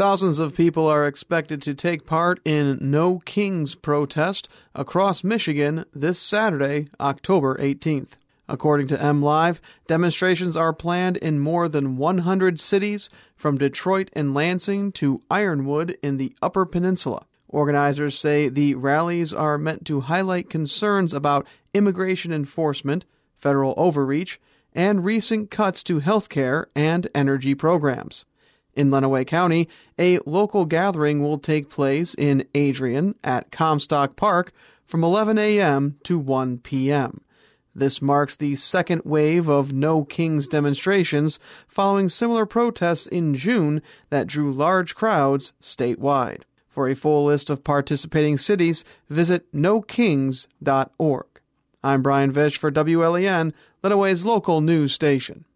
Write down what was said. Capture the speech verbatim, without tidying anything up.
Thousands of people are expected to take part in No Kings protest across Michigan this Saturday, October eighteenth. According to MLive, demonstrations are planned in more than one hundred cities, from Detroit and Lansing to Ironwood in the Upper Peninsula. Organizers say the rallies are meant to highlight concerns about immigration enforcement, federal overreach, and recent cuts to health care and energy programs. In Lenawee County, a local gathering will take place in Adrian at Comstock Park from eleven a.m. to one p.m. This marks the second wave of No Kings demonstrations following similar protests in June that drew large crowds statewide. For a full list of participating cities, visit no kings dot org. I'm Brian Vish for W L E N, Lenawee's local news station.